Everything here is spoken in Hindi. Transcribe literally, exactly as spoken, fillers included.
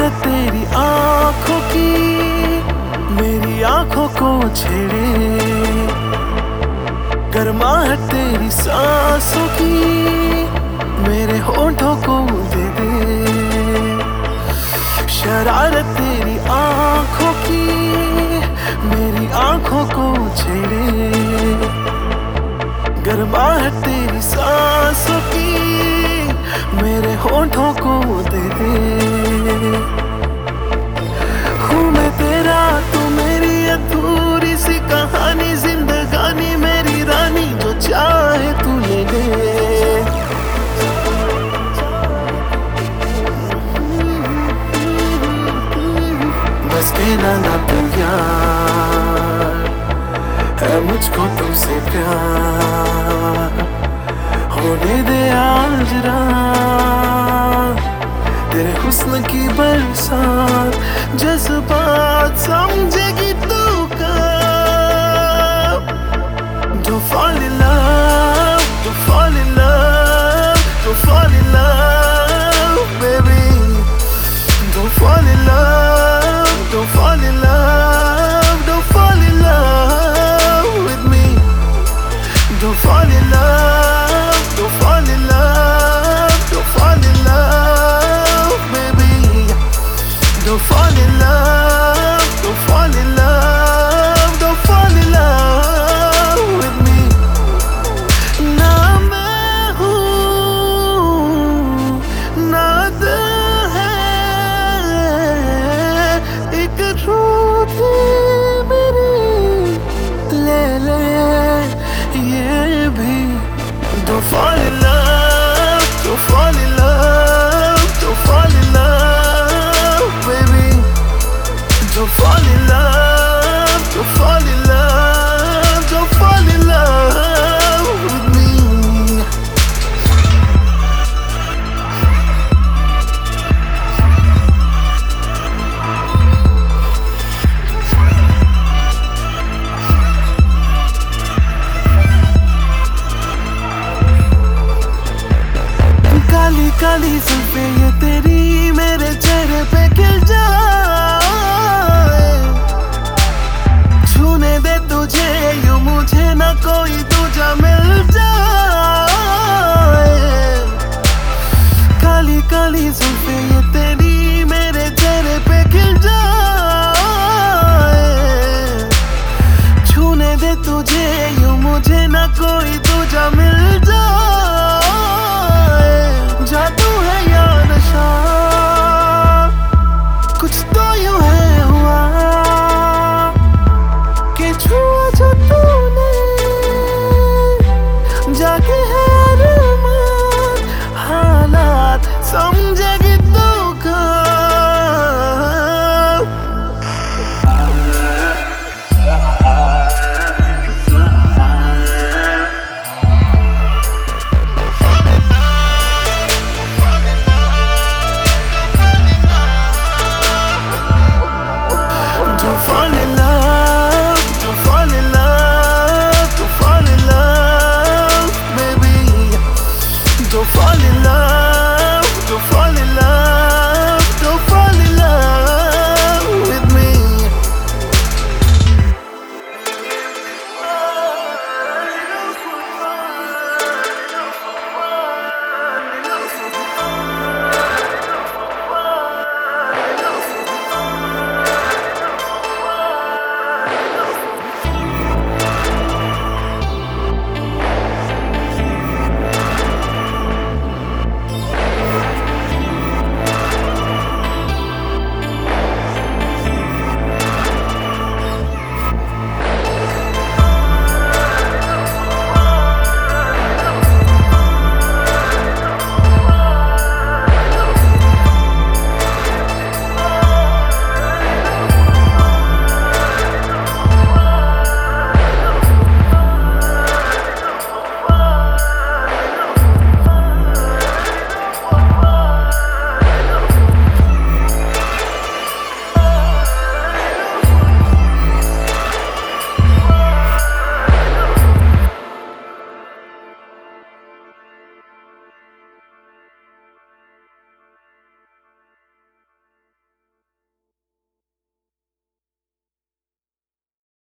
शरारत तेरी आंखों की मेरी आंखों को छेड़े, गर्माहट तेरी सांसों की मेरे होठों को दे दे। शरारत तेरी आंखों की मेरी आंखों को छेड़े, गर्माहट तेरी सांसों की मेरे होठों को दे दे। हूँ मैं तेरा तू मेरी अधूरी सी कहानी, जिंदगानी मेरी रानी जो चाहे तू ले ले। बस कहना ना तू यार है मुझको तुमसे प्यार, होने दे आज रात तेरे हुस्न की बरसात, जज्बात समझेगी तू कब। Don't fall in love, don't fall in love, don't fall in love, baby. Don't fall in love, don't fall in love, don't fall in love with me. Don't fall in love, don't fall in love, don't fall in love, baby. Don't fall in love, don't fall in love, don't fall in love with me. ना मैं हूँ ना दिल है, एक रूह थी मेरी ले ले ये भी। Don't fall in love, don't fall in love, don't fall in love, baby. Don't fall in love, don't fall in love, don't fall in love with me. Kali Kali जुल्फें ये तेरी मेरे चेहरे पे खिल जाए, छूने दे तुझे यूं मुझे ना कोई दूजा मिल जाए। काली काली जुल्फें ये तेरी मेरे चेहरे पे खिल जाए, छूने दे तुझे यूं मुझे ना कोई दूजा मिल जाए। जादू है या नशा कुछ तो यूं है हुआ कि छुआ जो तूने जाके है अरमान, हालात समझेगी तू कब। Don't fall in love, don't fall in love, don't fall in love, baby. Don't fall in love, don't fall